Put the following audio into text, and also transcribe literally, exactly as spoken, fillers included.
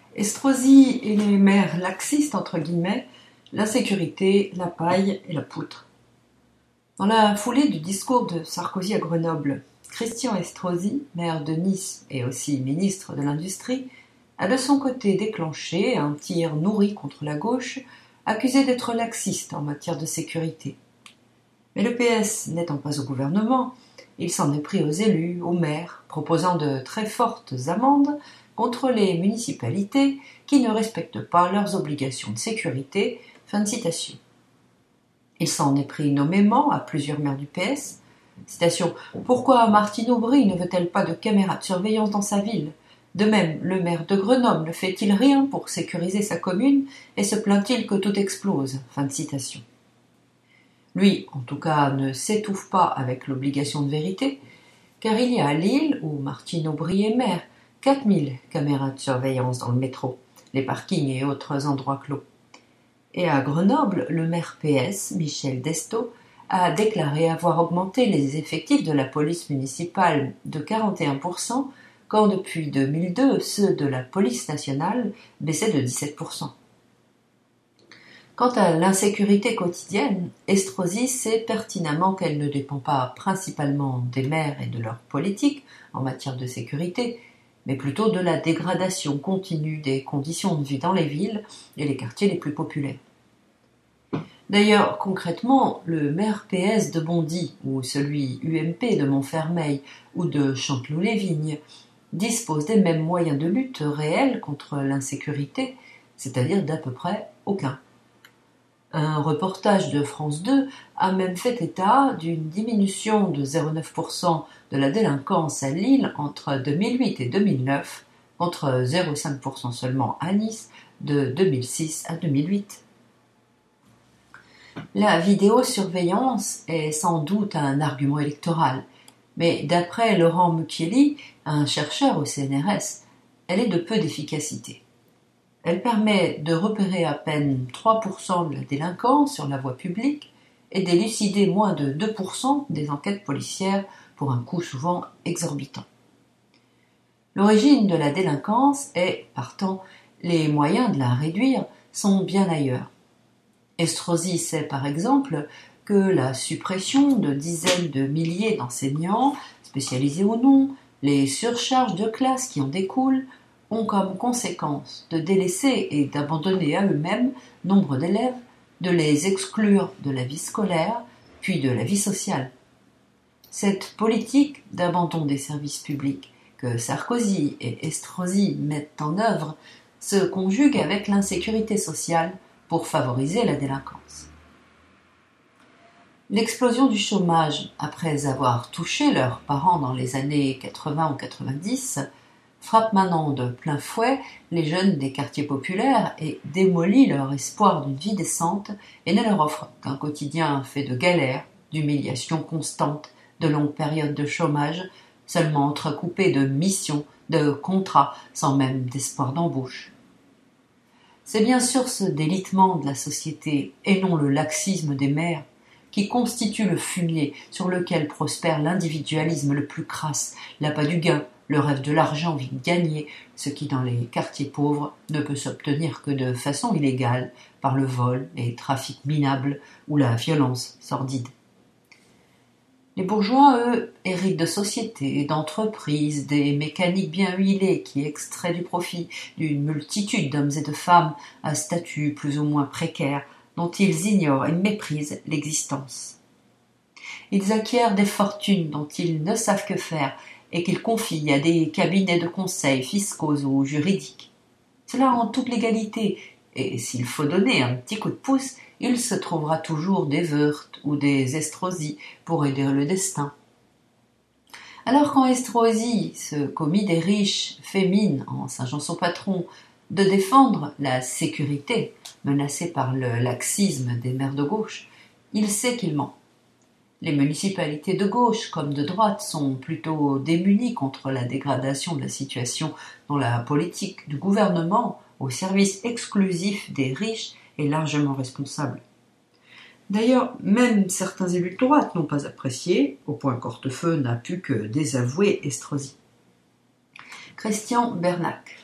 Estrosi et les maires laxistes, entre guillemets, l'insécurité, la paille et la poutre. Dans la foulée du discours de Sarkozy à Grenoble, Christian Estrosi, maire de Nice et aussi ministre de l'Industrie, a de son côté déclenché un tir nourri contre la gauche, accusé d'être laxiste en matière de sécurité. Mais le P S n'étant pas au gouvernement, il s'en est pris aux élus, aux maires, proposant de très fortes amendes contre les municipalités qui ne respectent pas leurs obligations de sécurité. Fin de citation. Il s'en est pris nommément à plusieurs maires du P S. Citation. Pourquoi Martine Aubry ne veut-elle pas de caméras de surveillance dans sa ville? De même, le maire de Grenoble ne fait-il rien pour sécuriser sa commune et se plaint-il que tout explose? Fin de citation. Lui, en tout cas, ne s'étouffe pas avec l'obligation de vérité, car il y a à Lille, où Martine Aubry est maire, quatre mille caméras de surveillance dans le métro, les parkings et autres endroits clos. Et à Grenoble, le maire P S, Michel Desto, a déclaré avoir augmenté les effectifs de la police municipale de quarante et un pour cent, quand depuis deux mille deux, ceux de la police nationale baissaient de dix-sept pour cent. Quant à l'insécurité quotidienne, Estrosi sait pertinemment qu'elle ne dépend pas principalement des maires et de leur politique en matière de sécurité, mais plutôt de la dégradation continue des conditions de vie dans les villes et les quartiers les plus populaires. D'ailleurs, concrètement, le maire P S de Bondy ou celui U M P de Montfermeil ou de Chanteloup-les-Vignes disposent des mêmes moyens de lutte réels contre l'insécurité, c'est-à-dire d'à peu près aucun. Un reportage de France deux a même fait état d'une diminution de zéro virgule neuf pour cent de la délinquance à Lille entre deux mille huit et deux mille neuf, contre zéro virgule cinq pour cent seulement à Nice de deux mille six à deux mille huit. La vidéosurveillance est sans doute un argument électoral, mais d'après Laurent Mucchielli, un chercheur au C N R S, elle est de peu d'efficacité. Elle permet de repérer à peine trois pour cent de la délinquance sur la voie publique et d'élucider moins de deux pour cent des enquêtes policières pour un coût souvent exorbitant. L'origine de la délinquance et, partant, les moyens de la réduire sont bien ailleurs. Estrosi sait par exemple que la suppression de dizaines de milliers d'enseignants, spécialisés ou non, les surcharges de classe qui en découlent, ont comme conséquence de délaisser et d'abandonner à eux-mêmes nombre d'élèves, de les exclure de la vie scolaire, puis de la vie sociale. Cette politique d'abandon des services publics que Sarkozy et Estrosi mettent en œuvre se conjugue avec l'insécurité sociale pour favoriser la délinquance. L'explosion du chômage, après avoir touché leurs parents dans les années quatre-vingts ou quatre-vingt-dix, frappe maintenant de plein fouet les jeunes des quartiers populaires et démolit leur espoir d'une vie décente et ne leur offre qu'un quotidien fait de galères, d'humiliations constantes, de longues périodes de chômage, seulement entrecoupées de missions, de contrats, sans même d'espoir d'embauche. C'est bien sûr ce délitement de la société, et non le laxisme des maires, qui constitue le fumier sur lequel prospère l'individualisme le plus crasse, l'appât du gain, le rêve de l'argent vite gagné, ce qui dans les quartiers pauvres ne peut s'obtenir que de façon illégale, par le vol, les trafics minables ou la violence sordide. Les bourgeois, eux, héritent de sociétés, d'entreprises, des mécaniques bien huilées qui extraient du profit d'une multitude d'hommes et de femmes à statut plus ou moins précaire, dont ils ignorent et méprisent l'existence. Ils acquièrent des fortunes dont ils ne savent que faire et qu'ils confient à des cabinets de conseil fiscaux ou juridiques. Cela en toute légalité, et s'il faut donner un petit coup de pouce, il se trouvera toujours des Woerth ou des Estrosi pour aider le destin. Alors quand Estrosi, ce commis des riches, fait mine, en singeant son patron, de défendre la sécurité menacée par le laxisme des maires de gauche, il sait qu'il ment. Les municipalités de gauche comme de droite sont plutôt démunies contre la dégradation de la situation dont la politique du gouvernement, au service exclusif des riches, est largement responsable. D'ailleurs, même certains élus de droite n'ont pas apprécié, au point qu'Hortefeux n'a pu que désavouer Estrosi. Christian Bernac.